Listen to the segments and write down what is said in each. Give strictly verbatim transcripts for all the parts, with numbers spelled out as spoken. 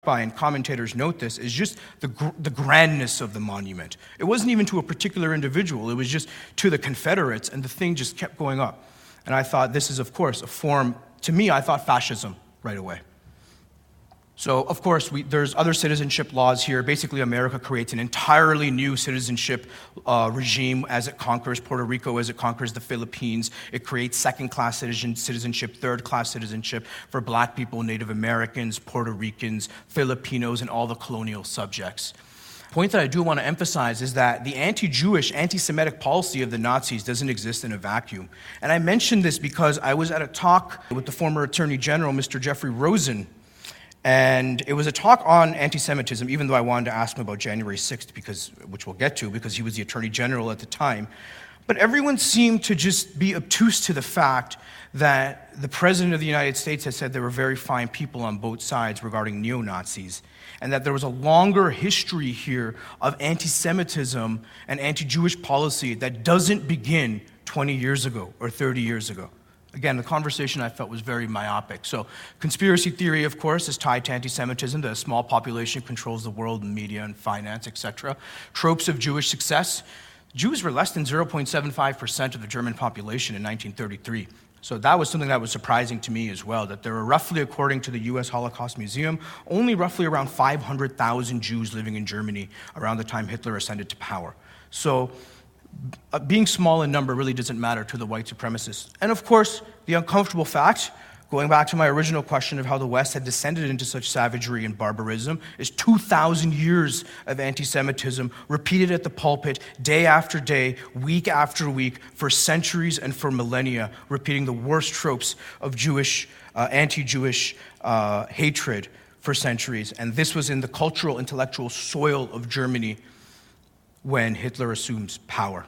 by, and commentators note this, is just the, gr- the grandness of the monument. It wasn't even to a particular individual. It was just to the Confederates, and the thing just kept going up. And I thought this is, of course, a form, to me, I thought fascism right away. So, of course, we, there's other citizenship laws here. Basically, America creates an entirely new citizenship uh, regime as it conquers Puerto Rico, as it conquers the Philippines. It creates second-class citizen, citizenship, third-class citizenship for Black people, Native Americans, Puerto Ricans, Filipinos, and all the colonial subjects. The point that I do want to emphasize is that the anti-Jewish, anti-Semitic policy of the Nazis doesn't exist in a vacuum. And I mention this because I was at a talk with the former Attorney General, Mister Jeffrey Rosen, and it was a talk on anti-Semitism, even though I wanted to ask him about January sixth, because, which we'll get to, because he was the Attorney General at the time. But everyone seemed to just be obtuse to the fact that the President of the United States had said there were very fine people on both sides regarding neo-Nazis, and that there was a longer history here of anti-Semitism and anti-Jewish policy that doesn't begin twenty years ago or thirty years ago. Again, the conversation I felt was very myopic. So conspiracy theory, of course, is tied to anti-Semitism, that a small population controls the world in media and finance, et cetera. Tropes of Jewish success. Jews were less than zero point seven five percent of the German population in nineteen thirty-three. So that was something that was surprising to me as well, that there were roughly, according to the U S Holocaust Museum, only roughly around five hundred thousand Jews living in Germany around the time Hitler ascended to power. So Uh, being small in number really doesn't matter to the white supremacists. And of course, the uncomfortable fact, going back to my original question of how the West had descended into such savagery and barbarism, is two thousand years of anti-Semitism repeated at the pulpit day after day, week after week, for centuries and for millennia, repeating the worst tropes of Jewish, uh, anti-Jewish uh, hatred for centuries. And this was in the cultural, intellectual soil of Germany when Hitler assumes power.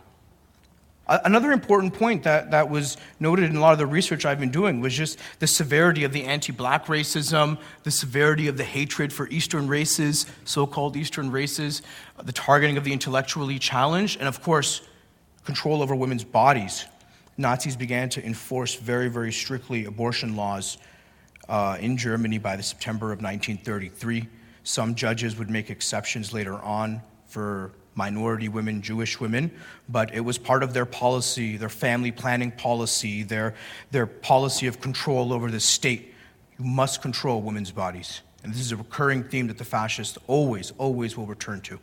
Another important point that, that was noted in a lot of the research I've been doing was just the severity of the anti-Black racism, the severity of the hatred for Eastern races, so-called Eastern races, the targeting of the intellectually challenged, and of course, control over women's bodies. Nazis began to enforce very, very strictly abortion laws uh, in Germany by the September of nineteen thirty-three. Some judges would make exceptions later on for minority women, Jewish women, but it was part of their policy, their family planning policy, their, their policy of control over the state. You must control women's bodies. And this is a recurring theme that the fascists always, always will return to.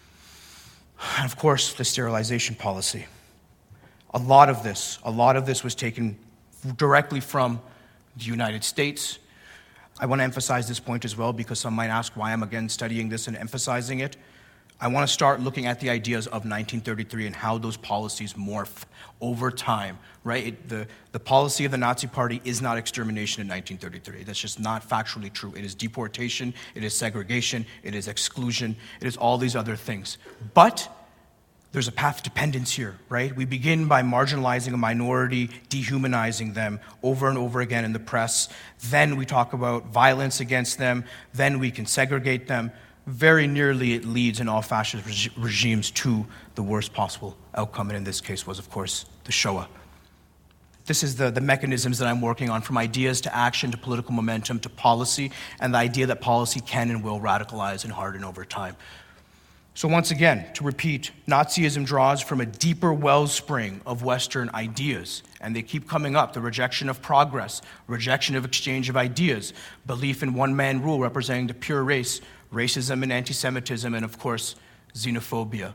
And of course, the sterilization policy. A lot of this, a lot of this was taken directly from the United States. I want to emphasize this point as well because some might ask why I'm again studying this and emphasizing it. I want to start looking at the ideas of nineteen thirty-three and how those policies morph over time, right? It, the, the policy of the Nazi Party is not extermination in nineteen thirty-three. That's just not factually true. It is deportation, it is segregation, it is exclusion, it is all these other things. But there's a path dependence here, right? We begin by marginalizing a minority, dehumanizing them over and over again in the press. Then we talk about violence against them. Then we can segregate them. Very nearly it leads in all fascist reg- regimes to the worst possible outcome, and in this case was, of course, the Shoah. This is the, the mechanisms that I'm working on, from ideas to action to political momentum to policy, and the idea that policy can and will radicalize and harden over time. So once again, to repeat, Nazism draws from a deeper wellspring of Western ideas, and they keep coming up. The rejection of progress, rejection of exchange of ideas, belief in one-man rule representing the pure race, racism and anti-Semitism, and of course, xenophobia.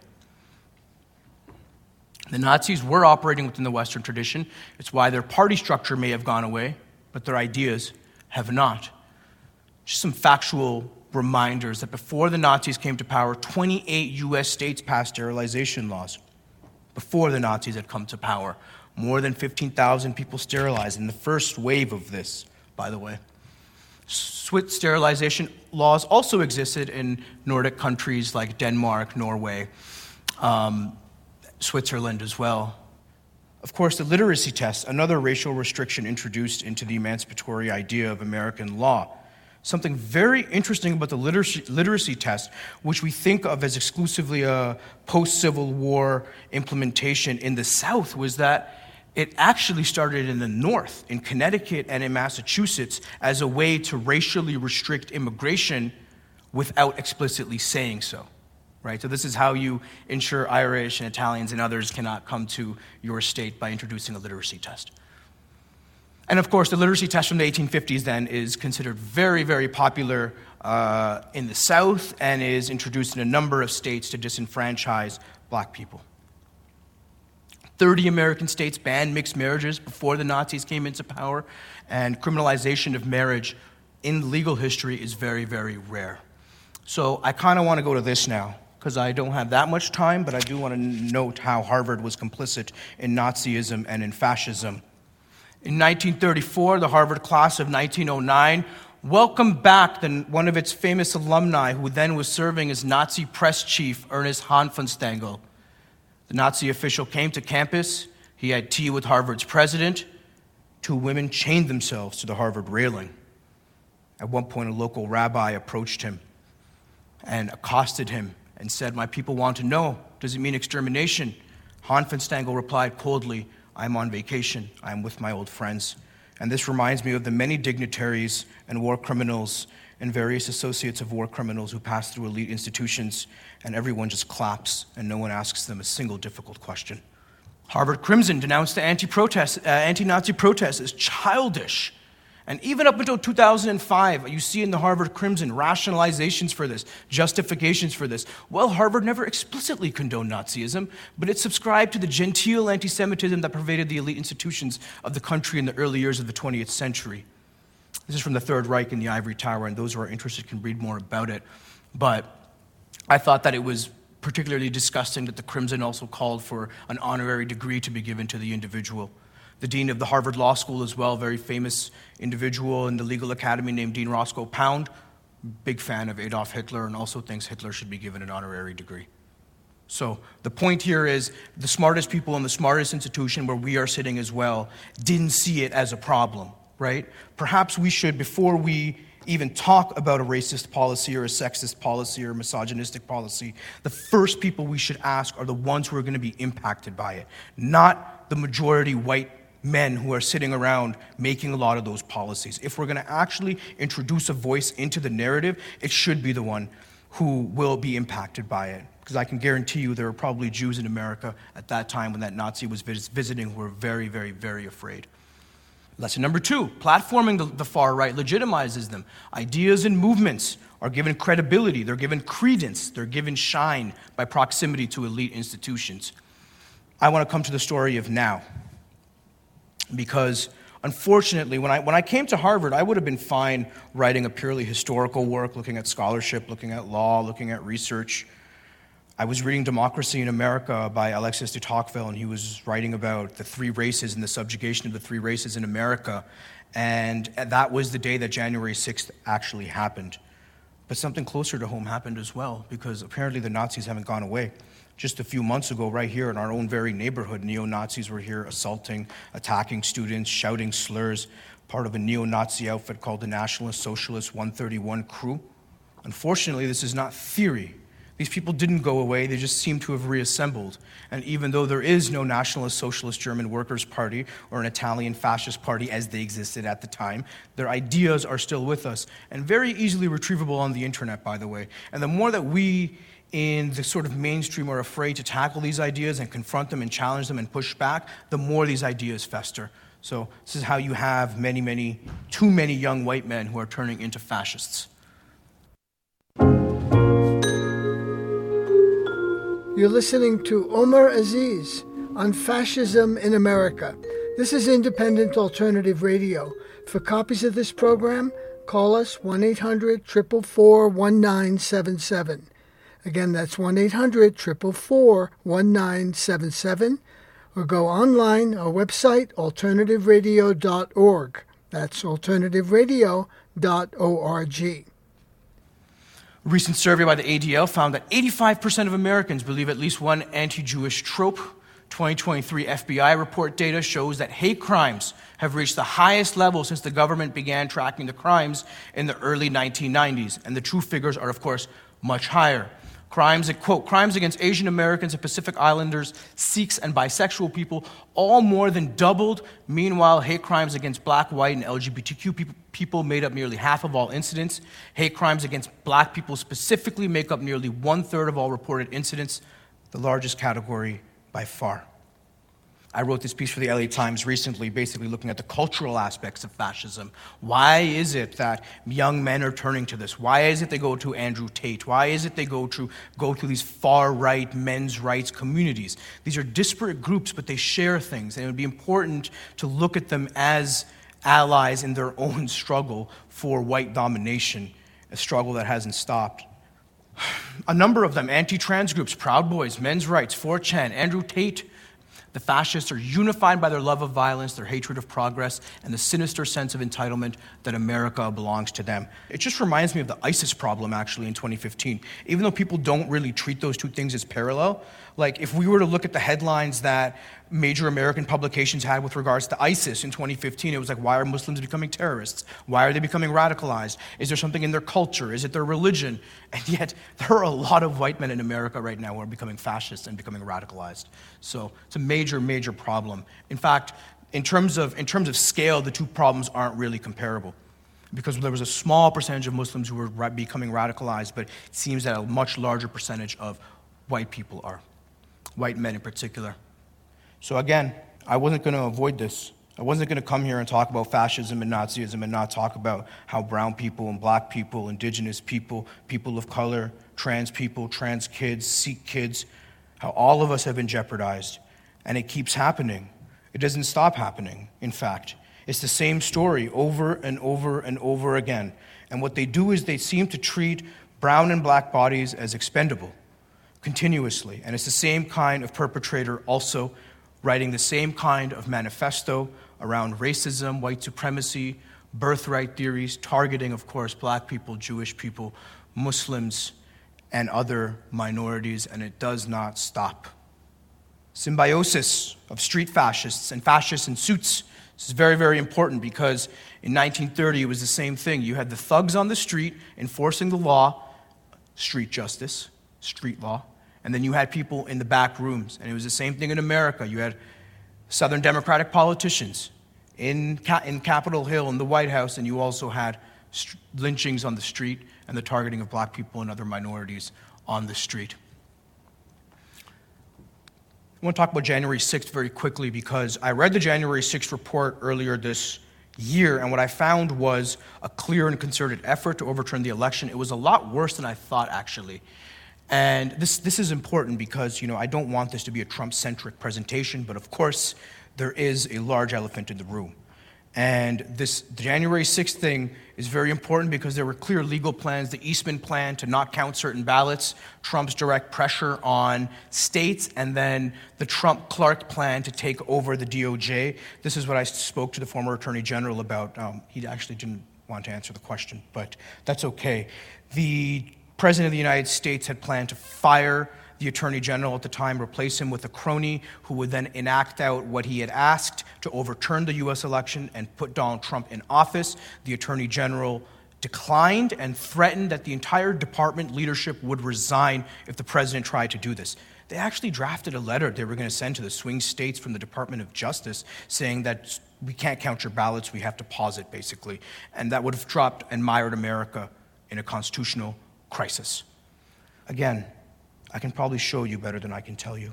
The Nazis were operating within the Western tradition. It's why their party structure may have gone away, but their ideas have not. Just some factual reminders that before the Nazis came to power, twenty-eight U S states passed sterilization laws. Before the Nazis had come to power, more than fifteen thousand people sterilized in the first wave of this, by the way. Swiss sterilization laws also existed in Nordic countries like Denmark, Norway, um, Switzerland as well. Of course, the literacy test, another racial restriction introduced into the emancipatory idea of American law. Something very interesting about the literacy, literacy test, which we think of as exclusively a post-Civil War implementation in the South, was that it actually started in the North, in Connecticut and in Massachusetts, as a way to racially restrict immigration without explicitly saying so, right? So this is how you ensure Irish and Italians and others cannot come to your state, by introducing a literacy test. And of course, the literacy test from the eighteen fifties then is considered very, very popular uh, in the South, and is introduced in a number of states to disenfranchise black people. thirty American states banned mixed marriages before the Nazis came into power, and criminalization of marriage in legal history is very, very rare. So I kind of want to go to this now, because I don't have that much time, but I do want to note how Harvard was complicit in Nazism and in fascism. In nineteen thirty-four, the Harvard class of nineteen oh nine welcomed back the, one of its famous alumni, who then was serving as Nazi press chief, Ernest Hanfenstengel. The Nazi official came to campus. He had tea with Harvard's president. Two women chained themselves to the Harvard railing. At one point, a local rabbi approached him and accosted him and said, "My people want to know, does it mean extermination?" Hanfenstengel replied coldly, "I'm on vacation. I'm with my old friends." And this reminds me of the many dignitaries and war criminals and various associates of war criminals who pass through elite institutions, and everyone just claps and no one asks them a single difficult question. Harvard Crimson denounced the anti-protest, uh, anti-Nazi protests as childish. And even up until two thousand five, you see in the Harvard Crimson rationalizations for this, justifications for this. Well, Harvard never explicitly condoned Nazism, but it subscribed to the genteel anti-Semitism that pervaded the elite institutions of the country in the early years of the twentieth century. This is from the Third Reich in the Ivory Tower, and those who are interested can read more about it. But I thought that it was particularly disgusting that the Crimson also called for an honorary degree to be given to the individual. The dean of the Harvard Law School as well, very famous individual in the legal academy named Dean Roscoe Pound, big fan of Adolf Hitler, and also thinks Hitler should be given an honorary degree. So the point here is the smartest people in the smartest institution where we are sitting as well didn't see it as a problem, right? Perhaps we should, before we even talk about a racist policy or a sexist policy or a misogynistic policy, the first people we should ask are the ones who are going to be impacted by it, not the majority white men who are sitting around making a lot of those policies. If we're going to actually introduce a voice into the narrative, it should be the one who will be impacted by it. Because I can guarantee you there were probably Jews in America at that time when that Nazi was vis- visiting who were very, very, very afraid. Lesson number two, platforming the, the far right legitimizes them. Ideas and movements are given credibility, they're given credence, they're given shine by proximity to elite institutions. I want to come to the story of now. Because unfortunately, when I, when I came to Harvard, I would have been fine writing a purely historical work, looking at scholarship, looking at law, looking at research. I was reading Democracy in America by Alexis de Tocqueville, and he was writing about the three races and the subjugation of the three races in America. And that was the day that January sixth actually happened. But something closer to home happened as well, because apparently the Nazis haven't gone away. Just a few months ago, right here in our own very neighborhood, neo-Nazis were here assaulting, attacking students, shouting slurs, part of a neo-Nazi outfit called the Nationalist Socialist one thirty-one Crew. Unfortunately, this is not theory. These people didn't go away, they just seem to have reassembled. And even though there is no Nationalist Socialist German Workers' Party or an Italian Fascist Party as they existed at the time, their ideas are still with us, and very easily retrievable on the internet, by the way. And the more that we in the sort of mainstream are afraid to tackle these ideas and confront them and challenge them and push back, the more these ideas fester. So this is how you have many, many, too many young white men who are turning into fascists. You're listening to Omar Aziz on Fascism in America. This is Independent Alternative Radio. For copies of this program, call us one eight hundred, four four four, one nine seven seven. Again, that's one eight hundred, four four four, one nine seven seven. Or go online, our website, alternative radio dot org. That's alternative radio dot org. A recent survey by the A D L found that eighty-five percent of Americans believe at least one anti-Jewish trope. twenty twenty-three F B I report data shows that hate crimes have reached the highest level since the government began tracking the crimes in the early nineteen nineties. And the true figures are, of course, much higher. Crimes, quote, crimes against Asian Americans and Pacific Islanders, Sikhs, and bisexual people all more than doubled. Meanwhile, hate crimes against black, white, and L G B T Q people, people made up nearly half of all incidents. Hate crimes against black people specifically make up nearly one-third of all reported incidents, the largest category by far. I wrote this piece for the L A Times recently, basically looking at the cultural aspects of fascism. Why is it that young men are turning to this? Why is it they go to Andrew Tate? Why is it they go to go to these far-right men's rights communities? These are disparate groups, but they share things, and it would be important to look at them as allies in their own struggle for white domination, a struggle that hasn't stopped. A number of them, anti-trans groups, Proud Boys, Men's Rights, four chan, Andrew Tate. The fascists are unified by their love of violence, their hatred of progress, and the sinister sense of entitlement that America belongs to them. It just reminds me of the ISIS problem, actually, in twenty fifteen. Even though people don't really treat those two things as parallel, like if we were to look at the headlines that major American publications had with regards to ISIS in twenty fifteen, it was like, why are Muslims becoming terrorists? Why are they becoming radicalized? Is there something in their culture? Is it their religion? And yet, there are a lot of white men in America right now who are becoming fascists and becoming radicalized. So it's a major, major problem. In fact, in terms of, in terms of scale, the two problems aren't really comparable, because there was a small percentage of Muslims who were ra- becoming radicalized, but it seems that a much larger percentage of white people are, white men in particular. So again, I wasn't going to avoid this. I wasn't going to come here and talk about fascism and Nazism and not talk about how brown people and black people, indigenous people, people of color, trans people, trans kids, Sikh kids, how all of us have been jeopardized. And it keeps happening. It doesn't stop happening, in fact. It's the same story over and over and over again. And what they do is they seem to treat brown and black bodies as expendable continuously. And it's the same kind of perpetrator also writing the same kind of manifesto around racism, white supremacy, birthright theories, targeting, of course, black people, Jewish people, Muslims, and other minorities, and it does not stop. Symbiosis of street fascists and fascists in suits. This is very, very important because in nineteen thirty, it was the same thing. You had the thugs on the street enforcing the law, street justice, street law, and then you had people in the back rooms. And it was the same thing in America. You had Southern Democratic politicians in, in Capitol Hill, in the White House, and you also had st- lynchings on the street and the targeting of black people and other minorities on the street. I want to talk about January sixth very quickly because I read the January sixth report earlier this year, and what I found was a clear and concerted effort to overturn the election. It was a lot worse than I thought, actually. And this this is important because, you know, I don't want this to be a Trump-centric presentation, but of course, there is a large elephant in the room. And this January sixth thing is very important because there were clear legal plans, the Eastman plan to not count certain ballots, Trump's direct pressure on states, and then the Trump-Clark plan to take over the D O J. This is what I spoke to the former Attorney General about. Um, he actually didn't want to answer the question, but that's okay. The President of the United States had planned to fire the Attorney General at the time, replace him with a crony who would then enact out what he had asked to overturn the U S election and put Donald Trump in office. The Attorney General declined and threatened that the entire department leadership would resign if the president tried to do this. They actually drafted a letter they were going to send to the swing states from the Department of Justice saying that we can't count your ballots, we have to pause it, basically. And that would have dropped and mired America in a constitutional crisis. Again, I can probably show you better than I can tell you.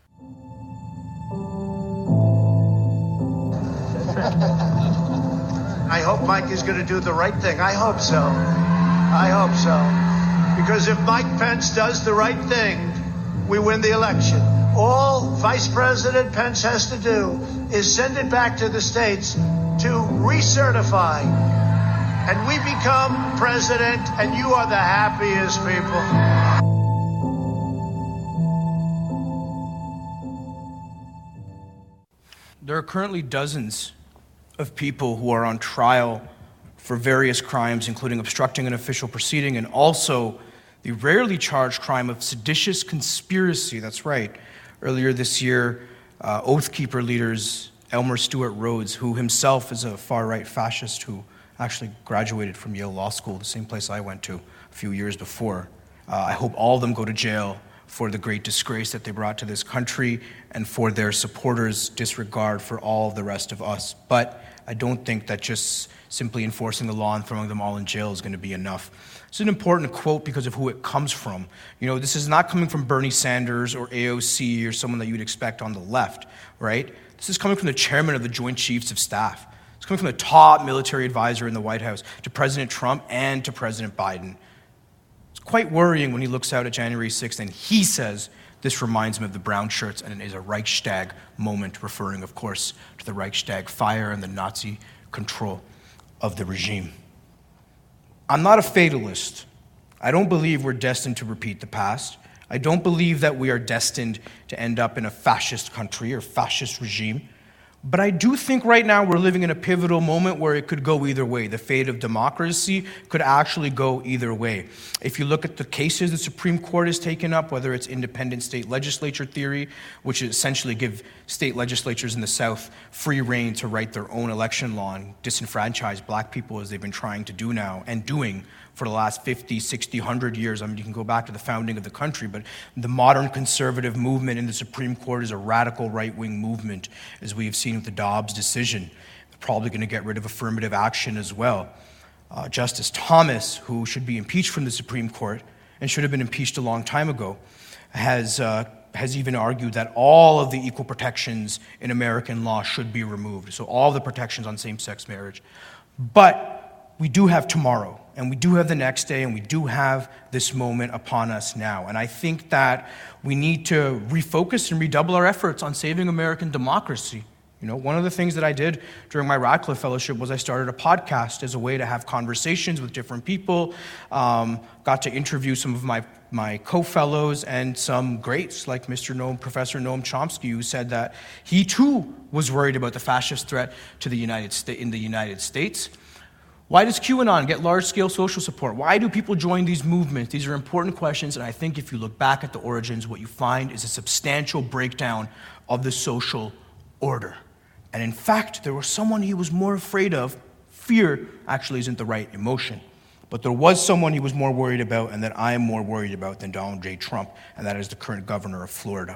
I hope Mike is going to do the right thing. I hope so. I hope so. Because if Mike Pence does the right thing, we win the election. All Vice President Pence has to do is send it back to the states to recertify. And we become president, and you are the happiest people. There are currently dozens of people who are on trial for various crimes, including obstructing an official proceeding and also the rarely charged crime of seditious conspiracy. That's right. Earlier this year, uh, Oath Keeper leaders Elmer Stewart Rhodes, who himself is a far-right fascist who actually graduated from Yale Law School, the same place I went to a few years before, Uh, I hope all of them go to jail for the great disgrace that they brought to this country and for their supporters' disregard for all of the rest of us. But I don't think that just simply enforcing the law and throwing them all in jail is going to be enough. It's an important quote because of who it comes from. You know, this is not coming from Bernie Sanders or A O C or someone that you'd expect on the left, right? This is coming from the chairman of the Joint Chiefs of Staff. It's coming from the top military advisor in the White House to President Trump and to President Biden. It's quite worrying when he looks out at January sixth and he says, this reminds him of the brown shirts and it is a Reichstag moment, referring, of course, to the Reichstag fire and the Nazi control of the regime. I'm not a fatalist. I don't believe we're destined to repeat the past. I don't believe that we are destined to end up in a fascist country or fascist regime. But I do think right now we're living in a pivotal moment where it could go either way. The fate of democracy could actually go either way. If you look at the cases the Supreme Court has taken up, whether it's independent state legislature theory, which essentially give state legislatures in the South free rein to write their own election law and disenfranchise black people as they've been trying to do now and doing for the last fifty, sixty, one hundred years. I mean, you can go back to the founding of the country, but the modern conservative movement in the Supreme Court is a radical right-wing movement, as we have seen with the Dobbs decision. They're probably going to get rid of affirmative action as well. Uh, Justice Thomas, who should be impeached from the Supreme Court and should have been impeached a long time ago, has uh, has even argued that all of the equal protections in American law should be removed. So all the protections on same-sex marriage. But we do have tomorrow, and we do have the next day, and we do have this moment upon us now. And I think that we need to refocus and redouble our efforts on saving American democracy. You know, one of the things that I did during my Radcliffe Fellowship was I started a podcast as a way to have conversations with different people, um, got to interview some of my, my co-fellows and some greats like Mister Noam, Professor Noam Chomsky, who said that he too was worried about the fascist threat to the United States in the United States. Why does QAnon get large-scale social support? Why do people join these movements? These are important questions, and I think if you look back at the origins, what you find is a substantial breakdown of the social order. And in fact, there was someone he was more afraid of. Fear actually isn't the right emotion. But there was someone he was more worried about and that I am more worried about than Donald J. Trump, and that is the current governor of Florida.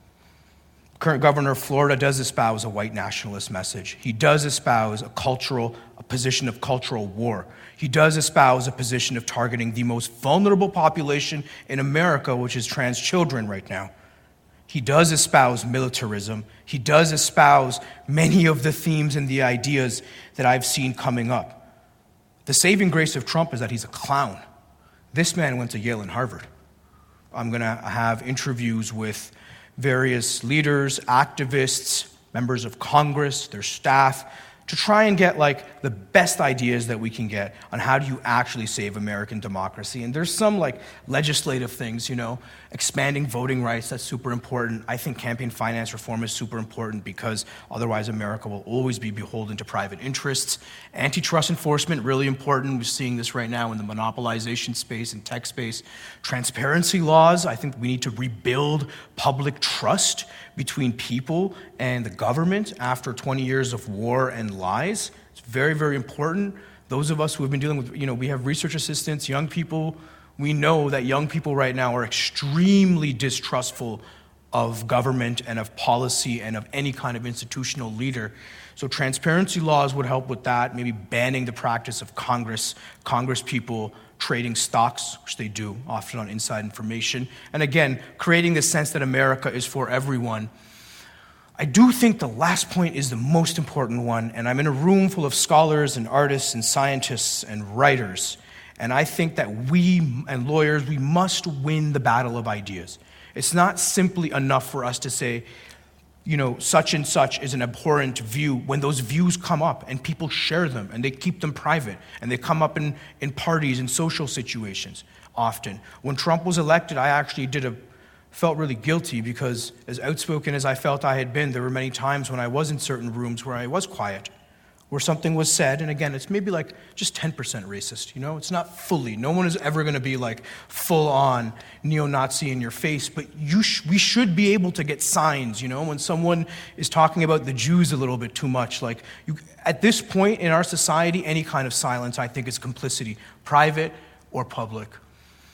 Current governor of Florida does espouse a white nationalist message. He does espouse a cultural, a position of cultural war. He does espouse a position of targeting the most vulnerable population in America, which is trans children right now. He does espouse militarism. He does espouse many of the themes and the ideas that I've seen coming up. The saving grace of Trump is that he's a clown. This man went to Yale and Harvard. I'm going to have interviews with various leaders, activists, members of Congress, their staff, to try and get like the best ideas that we can get on how do you actually save American democracy. And there's some like legislative things, you know, expanding voting rights, that's super important. I think campaign finance reform is super important because otherwise America will always be beholden to private interests. Antitrust enforcement, really important. We're seeing this right now in the monopolization space and tech space. Transparency laws, I think we need to rebuild public trust between people and the government after twenty years of war and lies. It's very, very important. Those of us who have been dealing with, you know, we have research assistants, young people. We know that young people right now are extremely distrustful of government and of policy and of any kind of institutional leader. So transparency laws would help with that, maybe banning the practice of Congress, Congress people trading stocks, which they do, often on inside information. And again, creating the sense that America is for everyone. I do think the last point is the most important one, and I'm in a room full of scholars and artists and scientists and writers, and I think that we and lawyers, we must win the battle of ideas. It's not simply enough for us to say, you know, such and such is an abhorrent view when those views come up and people share them and they keep them private and they come up in, in parties and social situations often. When Trump was elected, I actually did a felt really guilty because as outspoken as I felt I had been, there were many times when I was in certain rooms where I was quiet, where something was said, and again, it's maybe like just ten percent racist, you know? It's not fully. No one is ever going to be like full-on neo-Nazi in your face, but you sh- we should be able to get signs, you know? When someone is talking about the Jews a little bit too much, like you, at this point in our society, any kind of silence, I think, is complicity, private or public.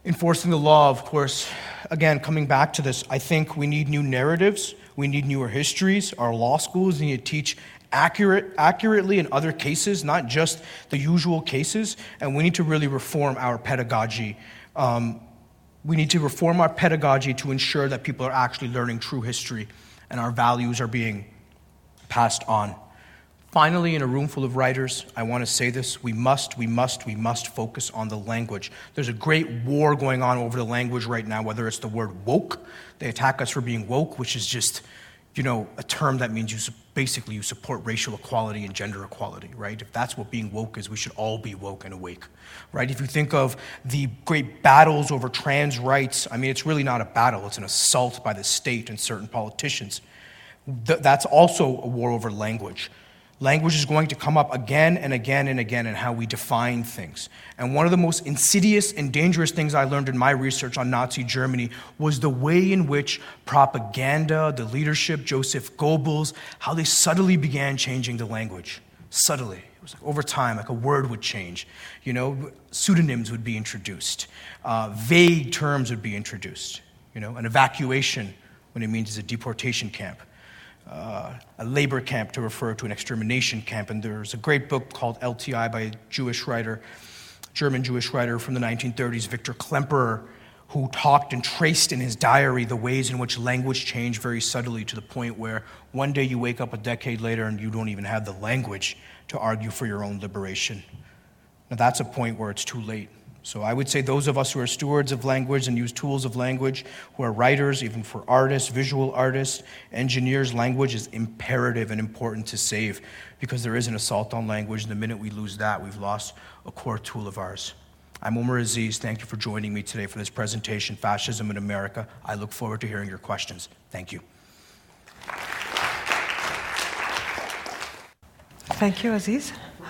Enforcing the law, of course, again, coming back to this, I think we need new narratives, we need newer histories. Our law schools need to teach accurate, accurately in other cases, not just the usual cases, and we need to really reform our pedagogy. Um, we need to reform our pedagogy to ensure that people are actually learning true history and our values are being passed on. Finally, in a room full of writers, I want to say this, we must, we must, we must focus on the language. There's a great war going on over the language right now, whether it's the word woke. They attack us for being woke, which is just, you know, a term that means you su- basically you support racial equality and gender equality, right? If that's what being woke is, we should all be woke and awake, right? If you think of the great battles over trans rights, I mean, it's really not a battle, it's an assault by the state and certain politicians. Th- that's also a war over language. Language is going to come up again and again and again in how we define things. And one of the most insidious and dangerous things I learned in my research on Nazi Germany was the way in which propaganda, the leadership, Joseph Goebbels, how they subtly began changing the language. Subtly. It was like over time, like a word would change. You know, pseudonyms would be introduced. Uh, vague terms would be introduced. You know, an evacuation, when it means it's a deportation camp. Uh, a labor camp to refer to an extermination camp. And there's a great book called L T I by a Jewish writer, German Jewish writer from the nineteen thirties, Victor Klemperer, who talked and traced in his diary the ways in which language changed very subtly to the point where one day you wake up a decade later and you don't even have the language to argue for your own liberation. Now that's a point where it's too late. So I would say those of us who are stewards of language and use tools of language, who are writers, even for artists, visual artists, engineers, language is imperative and important to save because there is an assault on language, and the minute we lose that, we've lost a core tool of ours. I'm Omar Aziz. Thank you for joining me today for this presentation, Fascism in America. I look forward to hearing your questions. Thank you. Thank you, Aziz.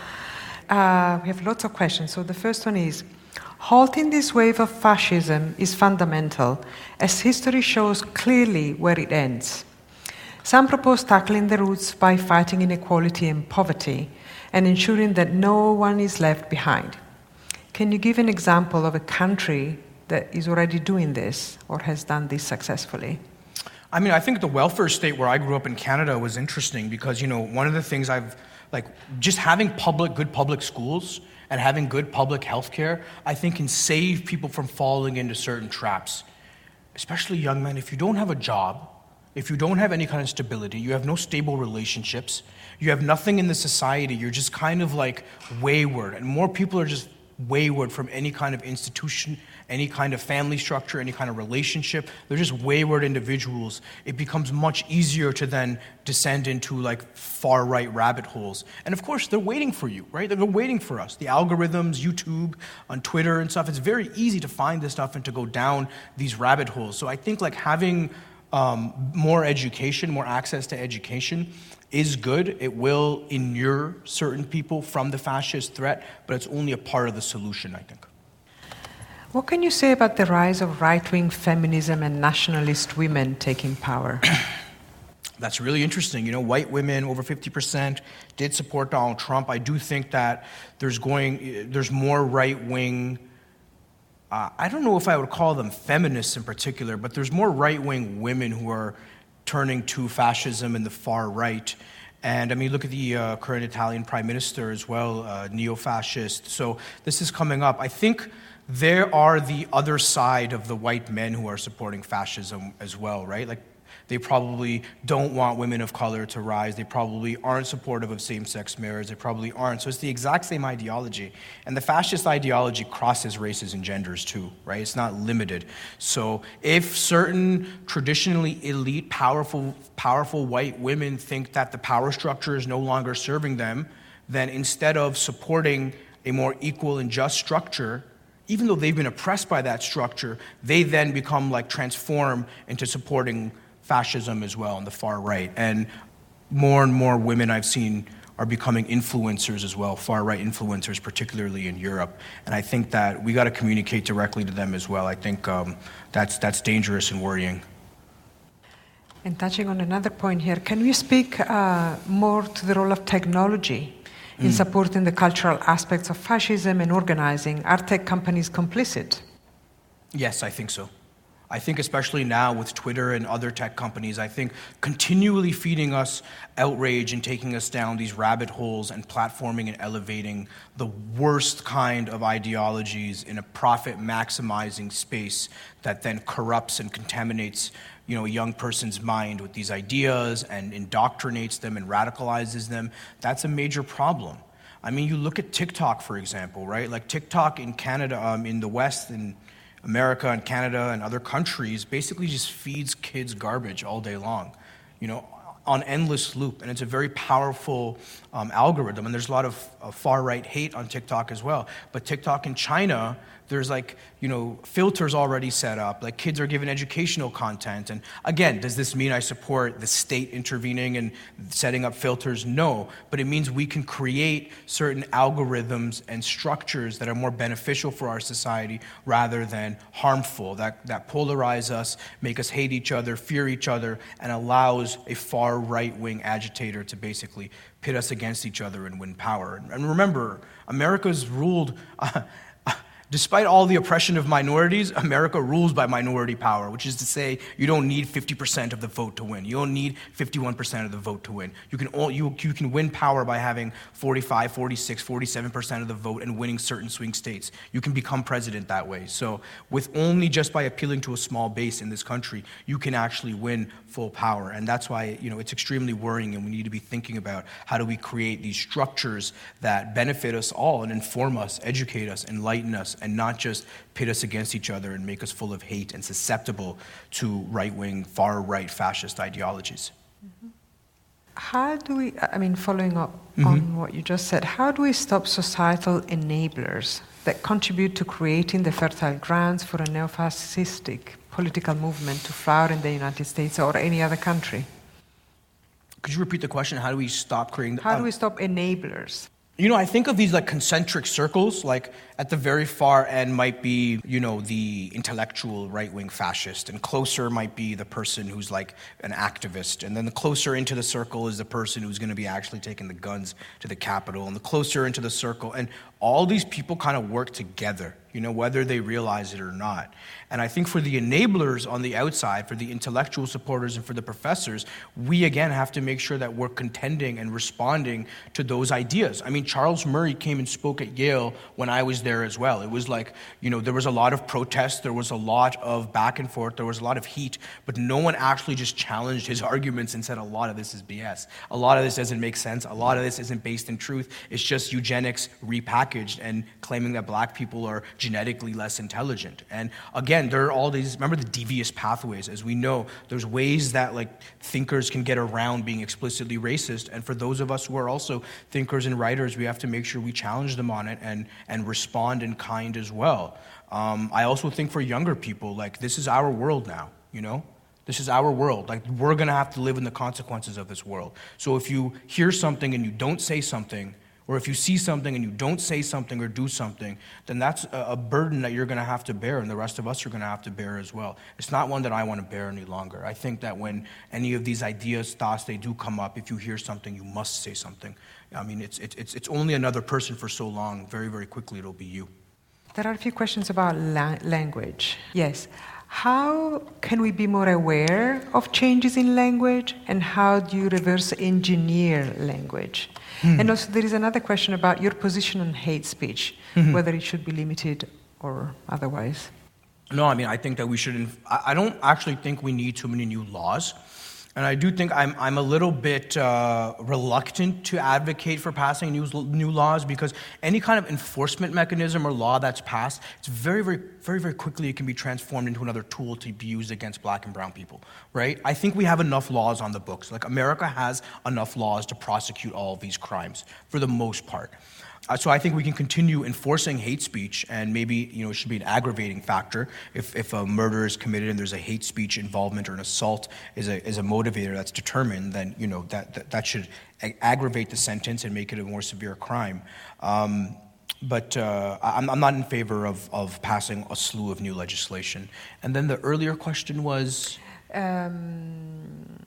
Uh, we have lots of questions. So the first one is, halting this wave of fascism is fundamental, as history shows clearly where it ends. Some propose tackling the roots by fighting inequality and poverty, and ensuring that no one is left behind. Can you give an example of a country that is already doing this, or has done this successfully? I mean, I think the welfare state where I grew up in Canada was interesting because, you know, one of the things I've, like, just having public, good public schools and having good public health care, I think can save people from falling into certain traps. Especially young men, if you don't have a job, if you don't have any kind of stability, you have no stable relationships, you have nothing in the society, you're just kind of like wayward. And more people are just wayward from any kind of institution, any kind of family structure, any kind of relationship. They're just wayward individuals. It becomes much easier to then descend into like far-right rabbit holes. And of course, they're waiting for you, right? They're waiting for us. The algorithms, YouTube, on Twitter and stuff, it's very easy to find this stuff and to go down these rabbit holes. So I think like having um, more education, more access to education is good. It will inure certain people from the fascist threat, but it's only a part of the solution, I think. What can you say about the rise of right-wing feminism and nationalist women taking power? That's really interesting. You know, white women, over fifty percent, did support Donald Trump. I do think that there's going, there's more right-wing, uh, I don't know if I would call them feminists in particular, but there's more right-wing women who are turning to fascism and the far right. And I mean, look at the uh, current Italian prime minister as well, uh, neo-fascist. So this is coming up. I think there are the other side of the white men who are supporting fascism as well, right? Like, they probably don't want women of color to rise. They probably aren't supportive of same-sex marriage. They probably aren't. So it's the exact same ideology. And the fascist ideology crosses races and genders too, right? It's not limited. So if certain traditionally elite, powerful, powerful white women think that the power structure is no longer serving them, then instead of supporting a more equal and just structure, even though they've been oppressed by that structure, they then become like transform into supporting fascism as well on the far right. And more and more women I've seen are becoming influencers as well, far-right influencers, particularly in Europe. And I think that we got to communicate directly to them as well. I think um, that's, that's dangerous and worrying. And touching on another point here, can you speak uh, more to the role of technology in mm. supporting the cultural aspects of fascism and organizing? Are tech companies complicit? Yes, I think so. I think especially now with Twitter and other tech companies, I think continually feeding us outrage and taking us down these rabbit holes and platforming and elevating the worst kind of ideologies in a profit-maximizing space that then corrupts and contaminates, you know, a young person's mind with these ideas and indoctrinates them and radicalizes them. That's a major problem. I mean, you look at TikTok, for example, right? Like TikTok in Canada, um, in the West, in America and Canada and other countries, basically just feeds kids garbage all day long, you know, on endless loop. And it's a very powerful um, algorithm. And there's a lot of uh, far-right hate on TikTok as well. But TikTok in China, there's like, you know, filters already set up. Like kids are given educational content. And again, does this mean I support the state intervening and setting up filters? No. But it means we can create certain algorithms and structures that are more beneficial for our society rather than harmful, that, that polarize us, make us hate each other, fear each other, and allows a far right-wing agitator to basically pit us against each other and win power. And remember, America's ruled... Uh, Despite all the oppression of minorities, America rules by minority power, which is to say you don't need fifty percent of the vote to win. You don't need fifty-one percent of the vote to win. You can all, you, you can win power by having forty-five, forty-six, forty-seven percent of the vote and winning certain swing states. You can become president that way. So with only just by appealing to a small base in this country, you can actually win full power. And that's why, you know, it's extremely worrying, and we need to be thinking about how do we create these structures that benefit us all and inform us, educate us, enlighten us, and not just pit us against each other and make us full of hate and susceptible to right-wing, far-right fascist ideologies. Mm-hmm. How do we, I mean, following up mm-hmm. on what you just said, how do we stop societal enablers that contribute to creating the fertile grounds for a neo-fascistic political movement to flower in the United States or any other country? Could you repeat the question? How do we stop creating... How um, do we stop enablers? You know, I think of these like concentric circles, like at the very far end might be, you know, the intellectual right-wing fascist, and closer might be the person who's like an activist, and then the closer into the circle is the person who's going to be actually taking the guns to the Capitol, and the closer into the circle, and all these people kind of work together, you know, whether they realize it or not. And I think for the enablers on the outside, for the intellectual supporters and for the professors, we again have to make sure that we're contending and responding to those ideas. I mean, Charles Murray came and spoke at Yale when I was there as well. It was like, you know, there was a lot of protest, there was a lot of back and forth, there was a lot of heat, but no one actually just challenged his arguments and said a lot of this is B S. A lot of this doesn't make sense. A lot of this isn't based in truth. It's just eugenics repackaged and claiming that black people are genetically less intelligent. And again, there are all these, remember the devious pathways. As we know, there's ways that like thinkers can get around being explicitly racist. And for those of us who are also thinkers and writers, we have to make sure we challenge them on it and, and respond in kind as well. Um, I also think for younger people, like this is our world now, you know? This is our world. Like we're gonna have to live in the consequences of this world. So if you hear something and you don't say something, or if you see something and you don't say something or do something, then that's a, a burden that you're going to have to bear, and the rest of us are going to have to bear as well. It's not one that I want to bear any longer. I think that when any of these ideas, thoughts, they do come up, if you hear something, you must say something. I mean, it's, it's, it's only another person for so long. Very, very quickly, it'll be you. There are a few questions about la- language. Yes. How can we be more aware of changes in language, and how do you reverse engineer language? Hmm. And also there is another question about your position on hate speech, mm-hmm. whether it should be limited or otherwise. No, I mean, I think that we shouldn't, I don't actually think we need too many new laws. And I do think I'm I'm a little bit uh, reluctant to advocate for passing new, new laws, because any kind of enforcement mechanism or law that's passed, it's very, very, very, very quickly it can be transformed into another tool to be used against black and brown people, right? I think we have enough laws on the books. Like America has enough laws to prosecute all of these crimes for the most part. Uh, so I think we can continue enforcing hate speech, and maybe, you know, it should be an aggravating factor. If if a murder is committed and there's a hate speech involvement, or an assault is a is a motivator that's determined, then, you know, that that, that should ag- aggravate the sentence and make it a more severe crime. Um, but uh, I'm, I'm not in favor of, of passing a slew of new legislation. And then the earlier question was? Um...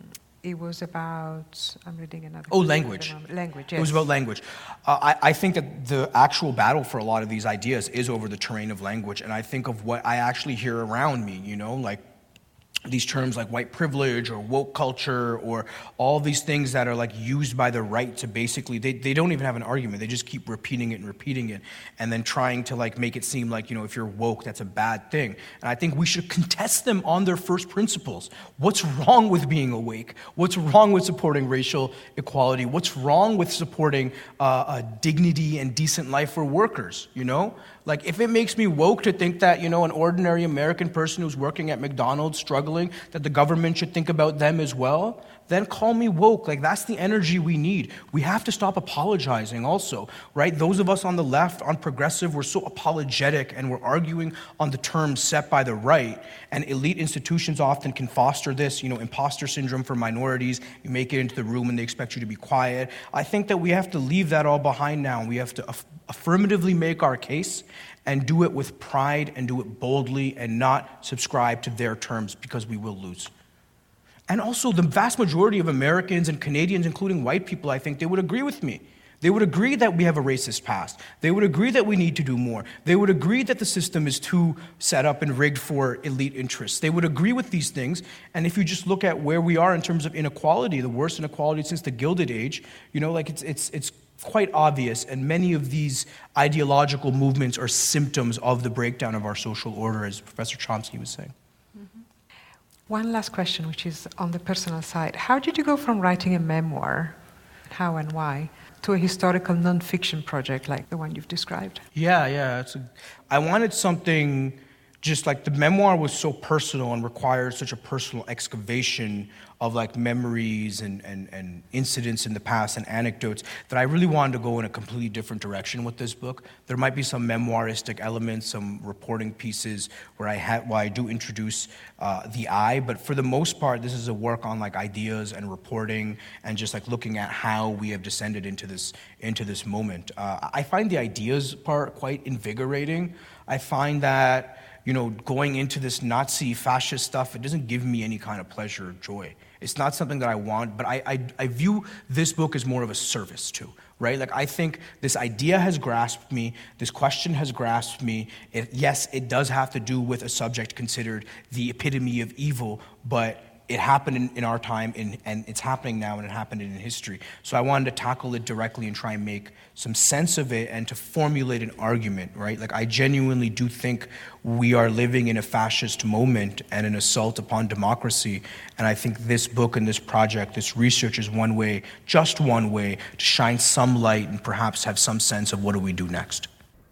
it was about, I'm reading another. Oh, language. Language, yes. It was about language. Uh, I, I think that the actual battle for a lot of these ideas is over the terrain of language, and I think of what I actually hear around me, you know, like these terms like white privilege or woke culture or all these things that are like used by the right to basically, they, they don't even have an argument. They just keep repeating it and repeating it and then trying to like make it seem like, you know, if you're woke, that's a bad thing. And I think we should contest them on their first principles. What's wrong with being awake? What's wrong with supporting racial equality? What's wrong with supporting uh, a dignity and decent life for workers, you know? Like, if it makes me woke to think that, you know, an ordinary American person who's working at McDonald's struggling, that the government should think about them as well, then call me woke. Like, that's the energy we need. We have to stop apologizing also, right? Those of us on the left, on progressive, we're so apologetic and we're arguing on the terms set by the right. And elite institutions often can foster this, you know, imposter syndrome for minorities. You make it into the room and they expect you to be quiet. I think that we have to leave that all behind now. We have to aff- affirmatively make our case and do it with pride and do it boldly and not subscribe to their terms because we will lose. And also, the vast majority of Americans and Canadians, including white people, I think they would agree with me. They would agree that we have a racist past. They would agree that we need to do more. They would agree that the system is too set up and rigged for elite interests. They would agree with these things. And if you just look at where we are in terms of inequality, the worst inequality since the Gilded Age, you know, like it's it's it's quite obvious. And many of these ideological movements are symptoms of the breakdown of our social order, as Professor Chomsky was saying. One last question, which is on the personal side. How did you go from writing a memoir, how and why, to a historical nonfiction project like the one you've described? Yeah, yeah. It's a, I wanted something just like the memoir was so personal and required such a personal excavation of like memories and, and, and incidents in the past and anecdotes that I really wanted to go in a completely different direction with this book. There might be some memoiristic elements, some reporting pieces where I had, where I do introduce uh, the I, but for the most part, this is a work on like ideas and reporting and just like looking at how we have descended into this into this moment. Uh, I find the ideas part quite invigorating. I find that, you know, going into this Nazi fascist stuff, it doesn't give me any kind of pleasure or joy. It's not something that I want, but I, I, I view this book as more of a service too, right? Like, I think this idea has grasped me, this question has grasped me. It, yes, it does have to do with a subject considered the epitome of evil, but it happened in, in our time, in, and it's happening now, and it happened in history. So I wanted to tackle it directly and try and make some sense of it and to formulate an argument, right? Like, I genuinely do think we are living in a fascist moment and an assault upon democracy. And I think this book and this project, this research is one way, just one way, to shine some light and perhaps have some sense of what do we do next.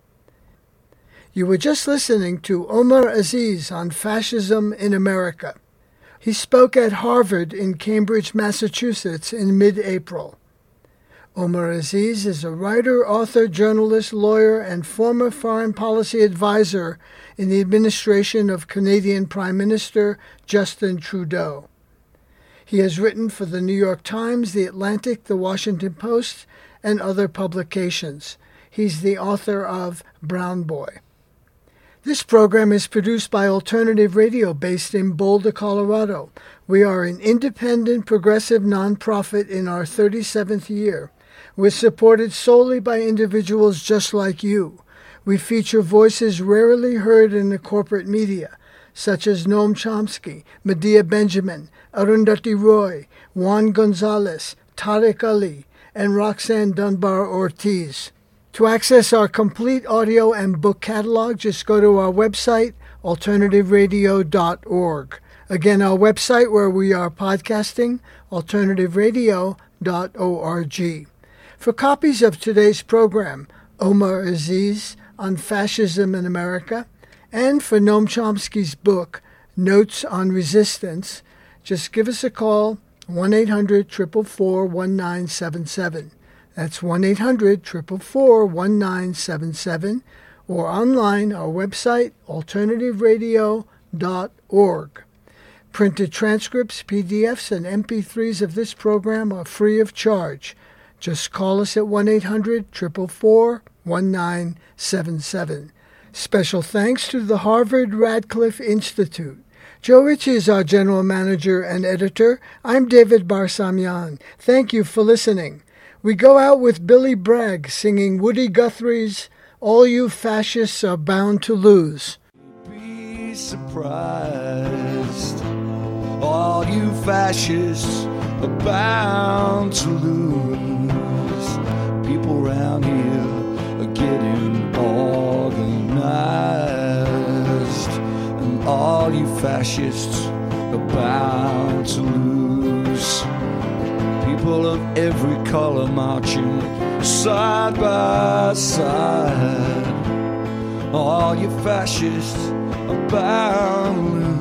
You were just listening to Omar Aziz on Fascism in America. He spoke at Harvard in Cambridge, Massachusetts in mid-April. Omar Aziz is a writer, author, journalist, lawyer, and former foreign policy advisor in the administration of Canadian Prime Minister Justin Trudeau. He has written for the New York Times, The Atlantic, The Washington Post, and other publications. He's the author of Brown Boy. This program is produced by Alternative Radio based in Boulder, Colorado. We are an independent, progressive nonprofit in our thirty-seventh year. We're supported solely by individuals just like you. We feature voices rarely heard in the corporate media, such as Noam Chomsky, Medea Benjamin, Arundhati Roy, Juan Gonzalez, Tariq Ali, and Roxanne Dunbar Ortiz. To access our complete audio and book catalog, just go to our website, alternative radio dot org. Again, our website where we are podcasting, alternative radio dot org. For copies of today's program, Omar Aziz on Fascism in America, and for Noam Chomsky's book, Notes on Resistance, just give us a call, one eight hundred, four four four, one nine seven seven. That's one eight hundred, four four four, one nine seven seven, or online, our website, alternative radio dot org. Printed transcripts, P D Fs, and M P threes of this program are free of charge. Just call us at one eight hundred, four four four, one nine seven seven. Special thanks to the Harvard Radcliffe Institute. Joe Ritchie is our general manager and editor. I'm David Barsamian. Thank you for listening. We go out with Billy Bragg singing Woody Guthrie's All You Fascists Are Bound to Lose. Be surprised. All you fascists are bound to lose. People around here are getting organized, and all you fascists are bound to lose. People of every color marching side by side. All you fascists are bound to lose.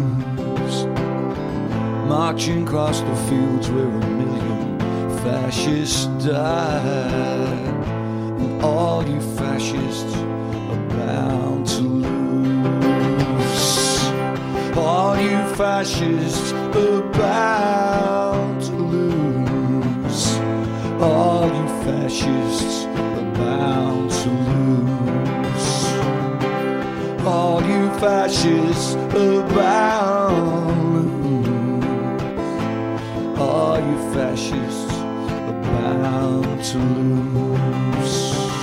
Marching across the fields where a million fascists died. And all you fascists are bound to lose. All you fascists are bound to lose. All you fascists are bound to lose. All you fascists are bound. All you fascists are bound to lose.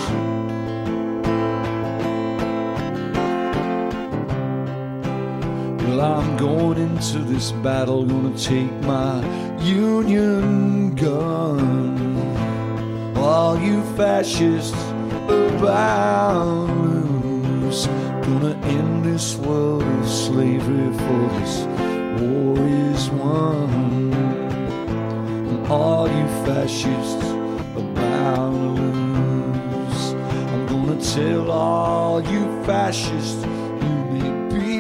Well, I'm going into this battle, gonna take my Union gun. All you fascists are bound to lose. Gonna end this world of slavery, for this war is won. All you fascists are bound to lose. I'm gonna tell all you fascists, you may be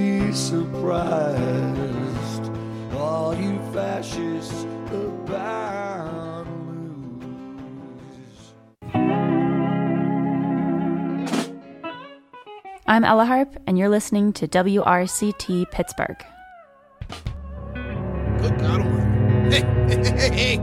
surprised. All you fascists are bound to lose. I'm Ella Harp, and you're listening to W R C T Pittsburgh. Good God Almighty. Hey, hey, hey, hey.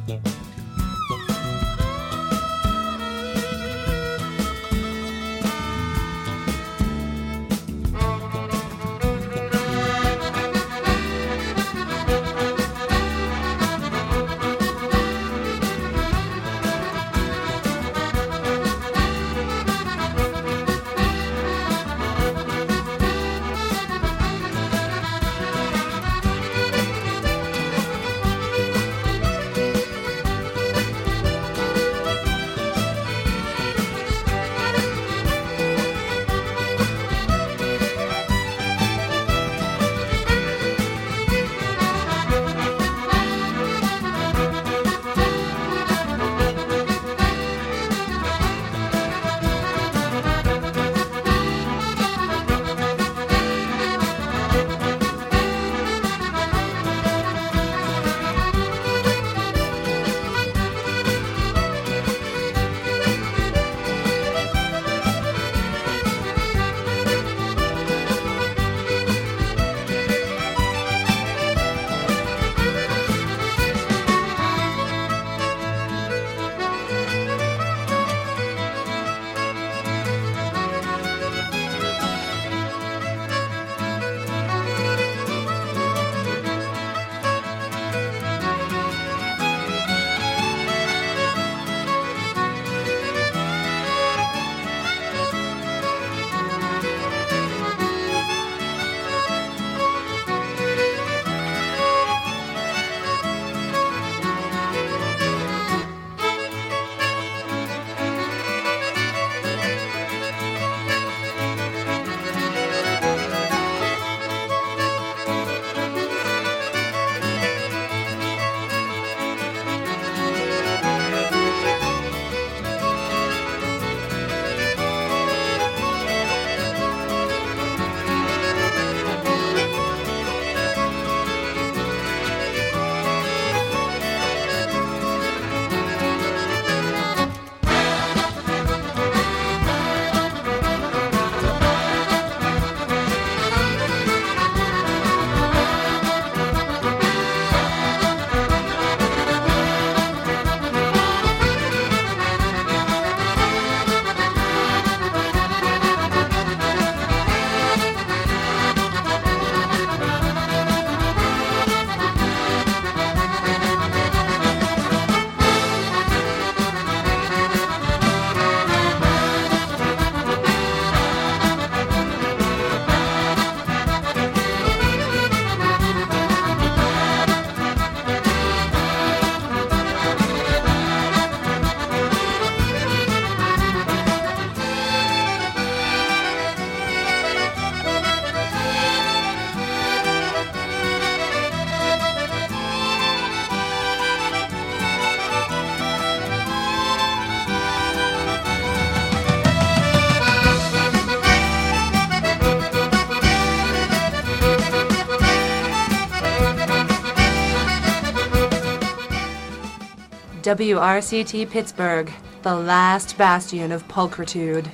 W R C T Pittsburgh, the last bastion of pulchritude.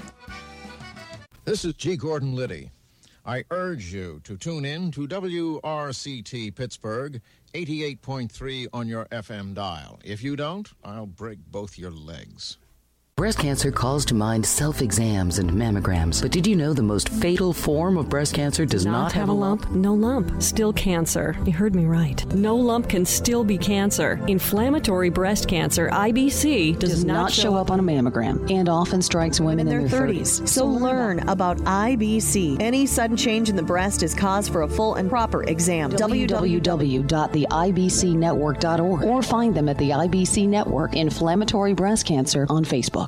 This is G. Gordon Liddy. I urge you to tune in to W R C T Pittsburgh, eighty-eight point three on your F M dial. If you don't, I'll break both your legs. Breast cancer calls to mind self-exams and mammograms. But did you know the most fatal form of breast cancer does not, not have a lump? No lump. Still cancer. You heard me right. No lump can still be cancer. Inflammatory breast cancer, I B C, does, does not, not show up on a mammogram and often strikes women in, in their thirties. thirties. So learn about I B C. Any sudden change in the breast is cause for a full and proper exam. w w w dot the i b c network dot org or find them at the I B C Network Inflammatory Breast Cancer on Facebook.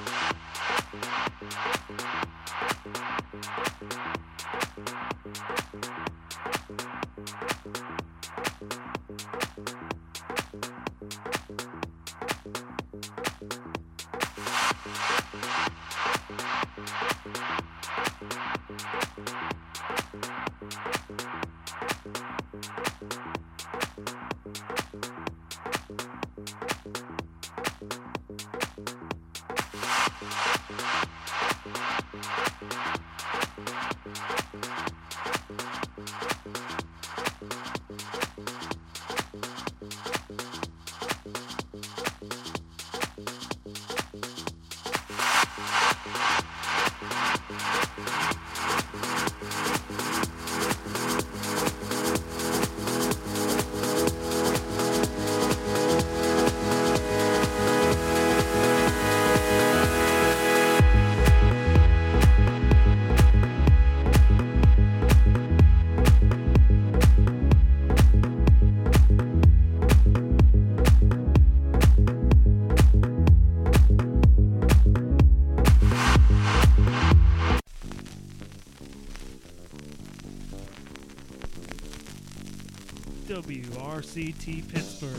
W R C T Pittsburgh.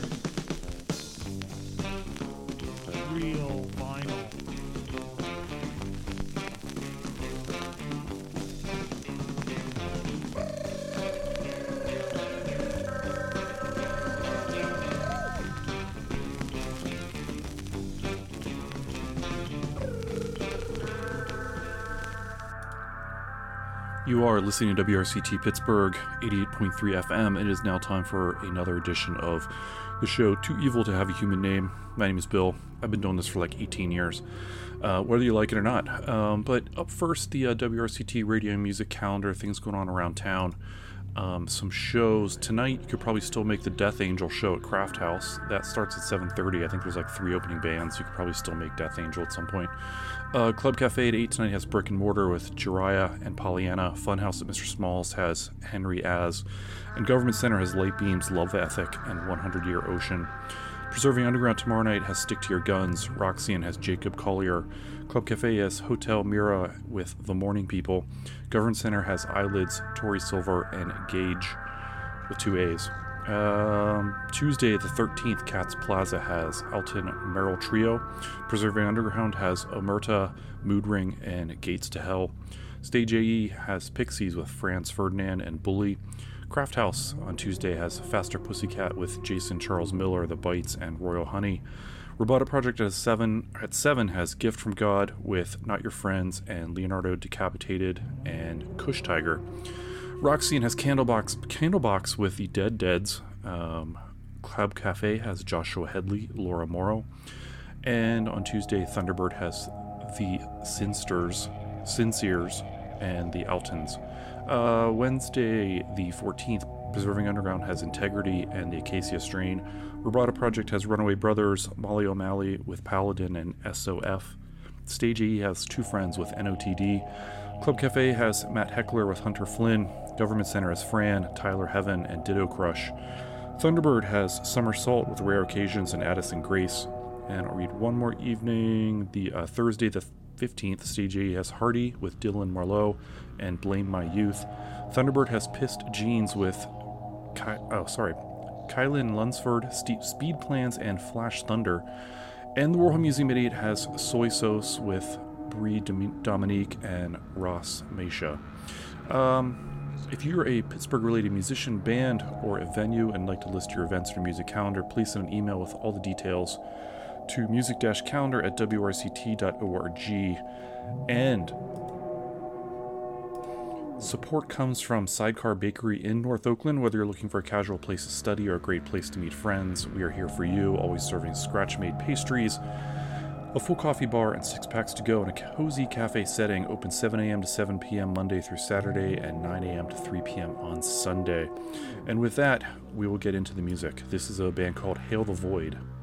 Real vinyl. You are listening to W R C T Pittsburgh, eighty-eight point three F M. It is now time for another edition of the show, Too Evil to Have a Human Name. My name is Bill. I've been doing this for like eighteen years, uh, whether you like it or not. Um, but up first, the uh, W R C T radio and music calendar, things going on around town. Um, some shows. Tonight, you could probably still make the Death Angel show at Craft House. That starts at seven thirty. I think there's like three opening bands. You could probably still make Death Angel at some point. Uh, Club Cafe at eight tonight has Brick and Mortar with Jiraiya and Pollyanna. Funhouse at Mister Smalls has Henry Az. And Government Center has Light Beams, Love Ethic, and one hundred Year Ocean. Preserving Underground tomorrow night has Stick to Your Guns. Roxanne has Jacob Collier. Club Cafe has Hotel Mira with The Morning People. Government Center has Eyelids, Tori Silver, and Gage with two A's. Um, Tuesday the thirteenth, Cats Plaza has Alton Merrill Trio. Preserving Underground has Omerta, Mood Ring, and Gates to Hell. Stage A E has Pixies with Franz Ferdinand and Bully. Craft House on Tuesday has Faster Pussycat with Jason Charles Miller, The Bites, and Royal Honey. Roboto Project at seven at seven has Gift from God with Not Your Friends and Leonardo Decapitated and Kush Tiger. Roxanne has Candlebox Candlebox with The Dead Deads. Um, Club Cafe has Joshua Headley, Laura Morrow. And on Tuesday, Thunderbird has The Sinsters, Sinceres, and The Altons. Uh, Wednesday, the fourteenth, Preserving Underground has Integrity and the Acacia Strain. Roboto Project has Runaway Brothers, Molly O'Malley with Paladin and S O F. Stage E has Two Friends with N O T D. Club Cafe has Matt Heckler with Hunter Flynn. Government Center has Fran, Tyler Heaven, and Ditto Crush. Thunderbird has Summer Salt with Rare Occasions and Addison Grace. And I'll read one more evening. The uh, Thursday the fifteenth, Stage A has Hardy with Dylan Marlowe and Blame My Youth. Thunderbird has Pissed Jeans with Ky- oh sorry, Kylan Lunsford, St- Speed Plans, and Flash Thunder. And the Warhol Museum at eight has Soy Sauce with Brie Dom- Dominique and Ross Meisha. Um, if you're a Pittsburgh-related musician, band, or a venue and like to list your events in your music calendar, please send an email with all the details to music-calendar at w r c t dot org. And support comes from Sidecar Bakery in North Oakland. Whether you're looking for a casual place to study or a great place to meet friends, we are here for you, always serving scratch-made pastries, a full coffee bar, and six packs to go in a cozy cafe setting. Open seven a.m. to seven p.m. Monday through Saturday and nine a.m. to three p.m. on Sunday. And with that, we will get into the music. This is a band called Hail the Void.